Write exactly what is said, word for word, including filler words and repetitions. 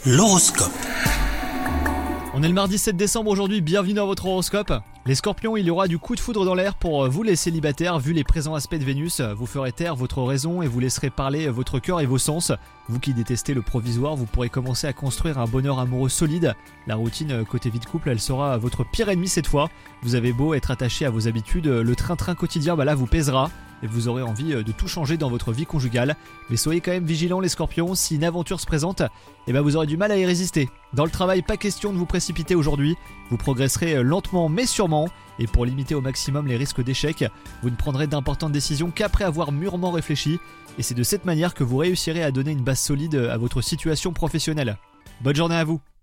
L'horoscope. On est le mardi sept décembre aujourd'hui, bienvenue dans votre horoscope. Les scorpions, il y aura du coup de foudre dans l'air pour vous les célibataires. Vu les présents aspects de Vénus, vous ferez taire votre raison et vous laisserez parler votre cœur et vos sens. Vous qui détestez le provisoire, vous pourrez commencer à construire un bonheur amoureux solide. La routine côté vie de couple, elle sera votre pire ennemi cette fois. Vous avez beau être attaché à vos habitudes, le train-train quotidien bah là vous pèsera. Et vous aurez envie de tout changer dans votre vie conjugale. Mais soyez quand même vigilants les scorpions, si une aventure se présente, eh ben vous aurez du mal à y résister. Dans le travail, pas question de vous précipiter aujourd'hui. Vous progresserez lentement mais sûrement. Et pour limiter au maximum les risques d'échec, vous ne prendrez d'importantes décisions qu'après avoir mûrement réfléchi. Et c'est de cette manière que vous réussirez à donner une base solide à votre situation professionnelle. Bonne journée à vous!